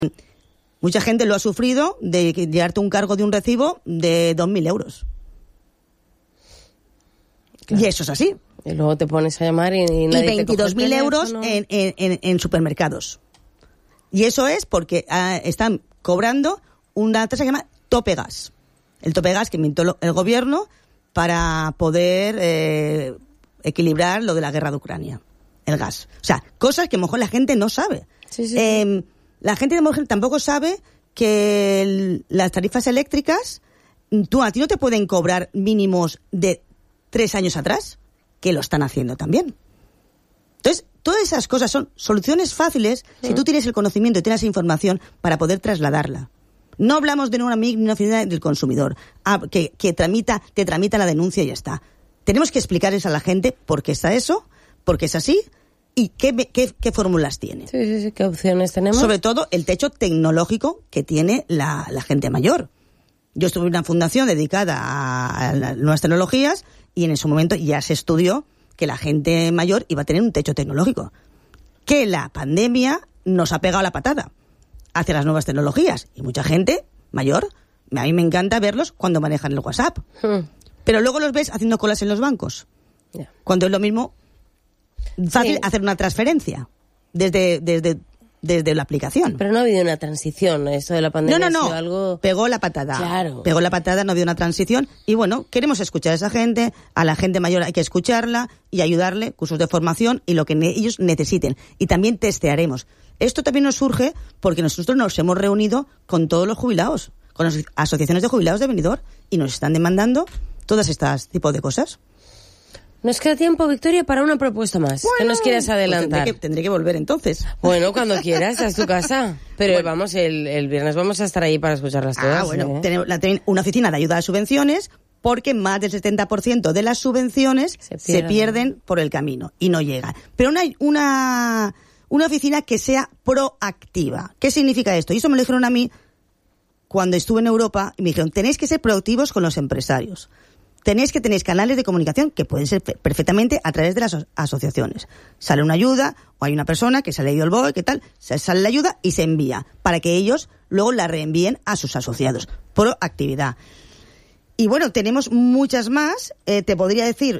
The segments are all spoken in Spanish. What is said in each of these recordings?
Mucha gente lo ha sufrido de llevarte un cargo de un recibo de 2.000 euros. Claro. Y eso es así. Y luego te pones a llamar y nadie te coge el 22.000 euros teléfono. en supermercados. Y eso es porque están cobrando una tasa que se llama tope gas. El tope gas que inventó el gobierno para poder equilibrar lo de la guerra de Ucrania. El gas. O sea, cosas que a lo mejor la gente no sabe. Sí. La gente de mujer tampoco sabe que las tarifas eléctricas, a ti no te pueden cobrar mínimos de 3 años atrás, que lo están haciendo también. Entonces, todas esas cosas son soluciones fáciles si tú tienes el conocimiento y tienes información para poder trasladarla. No hablamos de una MIC ni una oficina del consumidor que te tramita la denuncia y ya está. Tenemos que explicarles a la gente por qué está eso, por qué es así y qué fórmulas tiene. Sí, qué opciones tenemos. Sobre todo el techo tecnológico que tiene la gente mayor. Yo estuve en una fundación dedicada a las nuevas tecnologías y en ese momento ya se estudió que la gente mayor iba a tener un techo tecnológico. Que la pandemia nos ha pegado la patada hacia las nuevas tecnologías. Y mucha gente mayor, a mí me encanta verlos cuando manejan el WhatsApp. Pero luego los ves haciendo colas en los bancos. Yeah. Cuando es lo mismo fácil hacer una transferencia desde la aplicación. Pero no ha habido una transición, esto de la pandemia No. ha sido algo... Pegó la patada. Claro. Pegó la patada, no ha habido una transición. Y bueno, queremos escuchar a esa gente, a la gente mayor hay que escuclarla y ayudarle, cursos de formación y lo que ellos necesiten. Y también testearemos. Esto también nos surge porque nosotros nos hemos reunido con todos los jubilados, con las asociaciones de jubilados de Benidorm y nos están demandando todas estas tipos de cosas. Nos queda tiempo, Victoria, para una propuesta más. ¿Qué nos quieras adelantar? Pues tendré que volver entonces. Bueno, cuando quieras, a tu casa. Pero bueno, vamos, el viernes vamos a estar ahí para escucharlas todas. Tenemos una oficina de ayuda a subvenciones porque más del 70% de las subvenciones se pierden por el camino y no llegan. Pero una oficina que sea proactiva. ¿Qué significa esto? Y eso me lo dijeron a mí cuando estuve en Europa y me dijeron, tenéis que ser proactivos con los empresarios. Tenéis que tener canales de comunicación que pueden ser perfectamente a través de las asociaciones. Sale una ayuda o hay una persona que se ha leído el BOE, ¿qué tal? Sale la ayuda y se envía para que ellos luego la reenvíen a sus asociados. Proactividad. Y bueno, tenemos muchas más. Te podría decir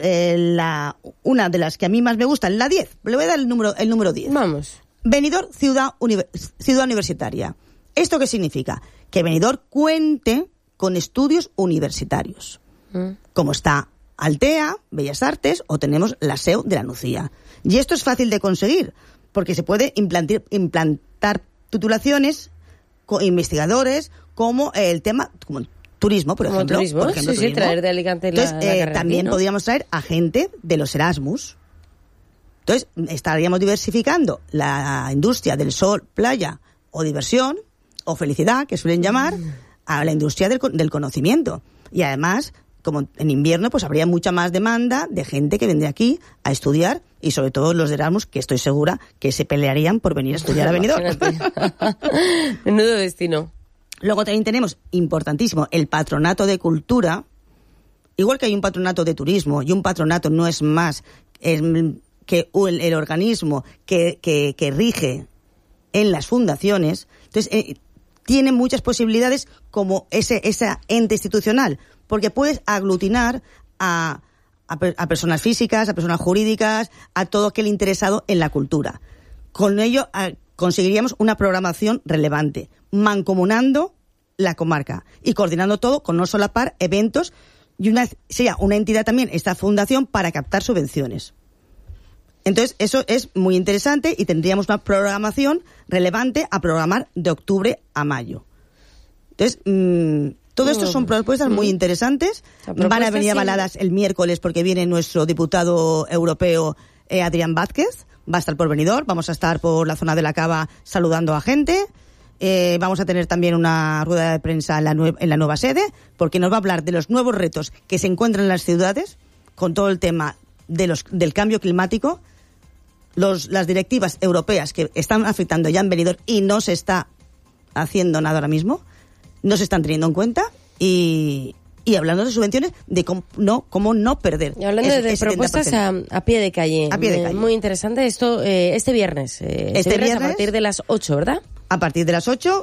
una de las que a mí más me gustan, la 10. Le voy a dar el número 10. Vamos. Benidorm Ciudad Universitaria. ¿Esto qué significa? Que Benidorm cuente con estudios universitarios. Como está Altea, Bellas Artes, o tenemos la SEU de la Nucía. Y esto es fácil de conseguir, porque se puede implantar titulaciones con investigadores, como el tema, como turismo, por ejemplo. Turismo, sí, traer de Alicante la carrera. También podríamos traer a gente de los Erasmus. Entonces, estaríamos diversificando la industria del sol, playa, o diversión, o felicidad, que suelen llamar, a la industria del conocimiento. Y además, como en invierno, pues habría mucha más demanda de gente que vendría aquí a estudiar, y sobre todo los de Erasmus, que estoy segura que se pelearían por venir a estudiar a Benidorm. Menudo destino. Luego también tenemos, importantísimo, el patronato de cultura. Igual que hay un patronato de turismo, y un patronato no es más que el organismo que rige en las fundaciones. Entonces, tiene muchas posibilidades como ese ente institucional, porque puedes aglutinar a personas físicas, a personas jurídicas, a todo aquel interesado en la cultura. Con ello conseguiríamos una programación relevante, mancomunando la comarca y coordinando todo con no solapar eventos, y sería una entidad también, esta fundación, para captar subvenciones. Entonces, eso es muy interesante y tendríamos una programación relevante a programar de octubre a mayo. Entonces, todo esto son propuestas muy interesantes. Van a venir avaladas el miércoles porque viene nuestro diputado europeo, Adrián Vázquez. Va a estar por Benidorm. Vamos a estar por la zona de la Cava saludando a gente. Vamos a tener también una rueda de prensa en la nueva sede, porque nos va a hablar de los nuevos retos que se encuentran en las ciudades con todo el tema del cambio climático, las directivas europeas que están afectando ya en Benidorm y no se está haciendo nada ahora mismo, no se están teniendo en cuenta, y y hablando de subvenciones, de cómo no perder. Y hablando de propuestas a pie de calle. A pie de calle. Muy interesante esto este viernes. Este viernes a partir de las 8, ¿verdad? A partir de las 8